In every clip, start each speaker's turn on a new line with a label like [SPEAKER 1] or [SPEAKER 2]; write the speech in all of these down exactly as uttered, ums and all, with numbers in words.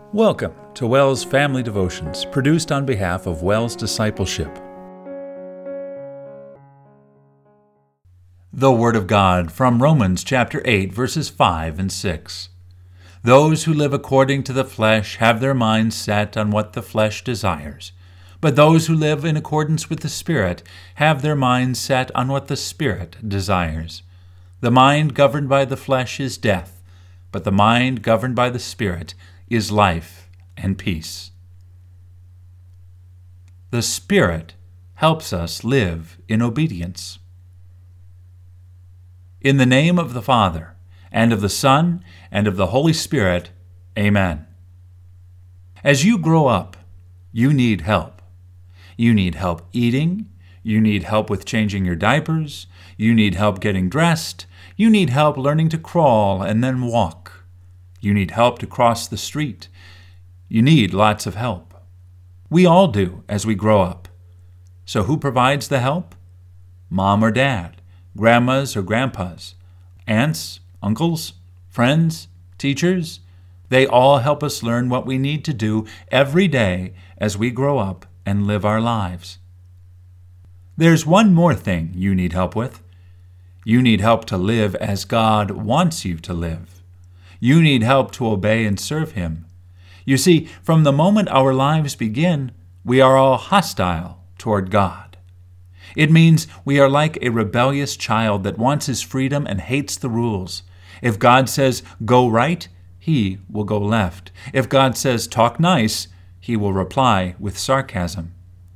[SPEAKER 1] Welcome to WELS Family Devotions, produced on behalf of WELS Discipleship. The Word of God from Romans chapter eight, verses five and six. Those who live according to the flesh have their minds set on what the flesh desires, but those who live in accordance with the Spirit have their minds set on what the Spirit desires. The mind governed by the flesh is death, but the mind governed by the Spirit is life and peace. The Spirit helps us live in obedience. In the name of the Father, and of the Son, and of the Holy Spirit, Amen. As you grow up, you need help. You need help eating. You need help with changing your diapers. You need help getting dressed. You need help learning to crawl and then walk. You need help to cross the street. You need lots of help. We all do as we grow up. So who provides the help? Mom or dad, grandmas or grandpas, aunts, uncles, friends, teachers. They all help us learn what we need to do every day as we grow up and live our lives. There's one more thing you need help with. You need help to live as God wants you to live. You need help to obey and serve Him. You see, from the moment our lives begin, we are all hostile toward God. It means we are like a rebellious child that wants his freedom and hates the rules. If God says, go right, he will go left. If God says, talk nice, he will reply with sarcasm.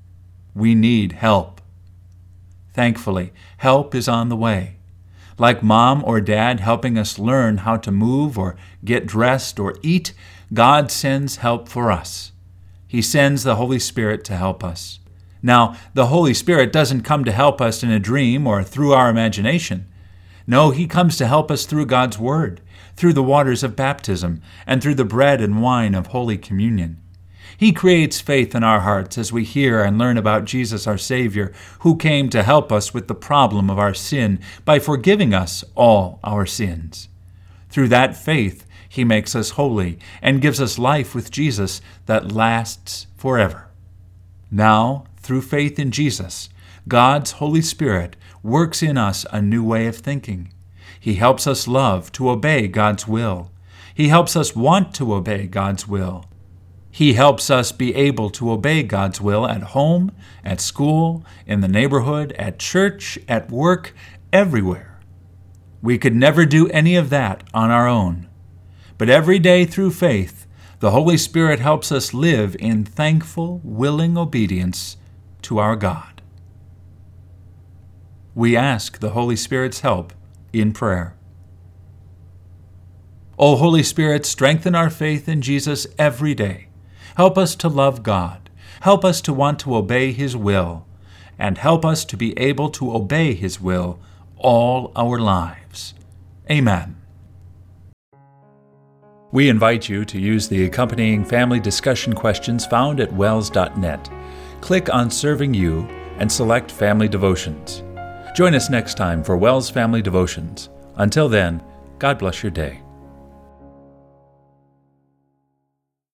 [SPEAKER 1] We need help. Thankfully, help is on the way. Like mom or dad helping us learn how to move or get dressed or eat, God sends help for us. He sends the Holy Spirit to help us. Now, the Holy Spirit doesn't come to help us in a dream or through our imagination. No, He comes to help us through God's Word, through the waters of baptism, and through the bread and wine of Holy Communion. He creates faith in our hearts as we hear and learn about Jesus our Savior, who came to help us with the problem of our sin by forgiving us all our sins. Through that faith, He makes us holy and gives us life with Jesus that lasts forever. Now, through faith in Jesus, God's Holy Spirit works in us a new way of thinking. He helps us love to obey God's will. He helps us want to obey God's will. He helps us be able to obey God's will at home, at school, in the neighborhood, at church, at work, everywhere. We could never do any of that on our own. But every day through faith, the Holy Spirit helps us live in thankful, willing obedience to our God. We ask the Holy Spirit's help in prayer. O Holy Spirit, strengthen our faith in Jesus every day. Help us to love God. Help us to want to obey His will. And help us to be able to obey His will all our lives. Amen. We invite you to use the accompanying family discussion questions found at wels dot net. Click on Serving You and select Family Devotions. Join us next time for WELS Family Devotions. Until then, God bless your day.